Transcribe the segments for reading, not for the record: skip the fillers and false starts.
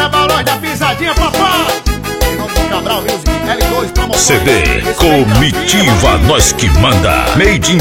Cebalões da Pisadinha, papai. Em nome do Cabral Music, L2 Promoções. CD Comitiva Nós Que Manda, Made in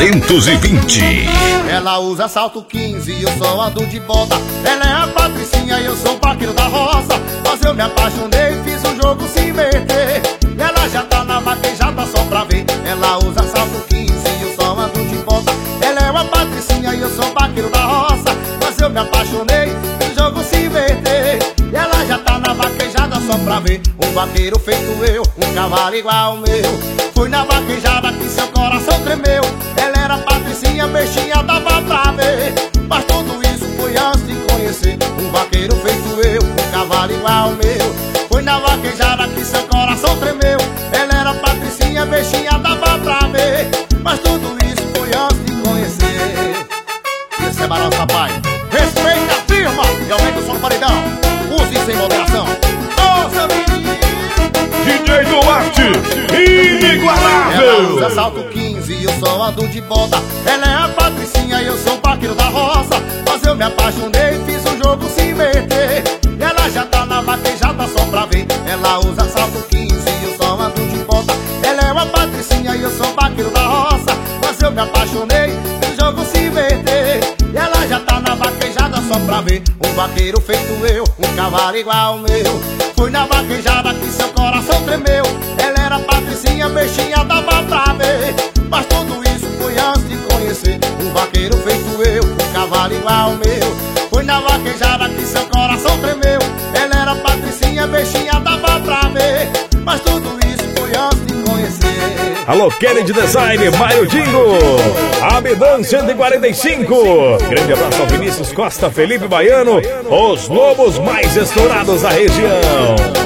220. Ela usa salto 15 e eu só ando de bota. Ela é a Patricinha e eu sou o vaqueiro da roça. Mas eu me apaixonei e fiz o jogo se inverter. Ela já tá na vaquejada só pra ver. Ela usa salto 15 e eu só ando de bota. Ela é uma Patricinha e eu sou o vaqueiro da roça. Mas eu me apaixonei e o jogo se inverter. Ela já tá na vaquejada só pra ver. Um vaqueiro feito eu, um cavalo igual ao meu. Fui na vaquejada que seu coração tremeu. Ela era Patricinha, mexinha, dava pra ver. Mas tudo isso foi antes de conhecer. Um vaqueiro feito eu, um cavalo igual ao meu. Fui na vaquejada que seu coração tremeu. Ela era Patricinha, mexinha, dava pra ver. Mas tudo isso foi antes de conhecer. E esse é balanço, papai. Respeita a firma e aumenta o som do paredão. Use sem moderação. Nossa, menina. DJ Duarte, inigualável. Ela usa salto 15 e eu só ando de bota. Ela é a Patricinha e eu sou o vaqueiro da roça. Mas eu me apaixonei e fiz o jogo se inverter. Ela já tá na vaquejada só pra ver. Ela usa salto 15 e eu só ando de bota. Ela é uma Patricinha e eu sou o vaqueiro da roça. Mas eu me apaixonei e o jogo se inverter. Ela já tá na vaquejada só pra ver. Um vaqueiro feito eu, um cavalo igual ao meu. Fui na vaquejada que seu coração tremeu. Ela era Patricinha, mexinha, dava pra ver. Mas tudo isso foi antes de conhecer. Um vaqueiro feito eu, um cavalo igual ao meu. Fui na vaquejada que seu coração tremeu. Ela era Patricinha, mexinha, dava pra ver. Mas tudo isso foi antes de conhecer. Alô, Kennedy Design, Mário Dingo, Abidão 145. Grande abraço ao Vinícius Costa, Felipe Baiano, os lobos mais estourados da região.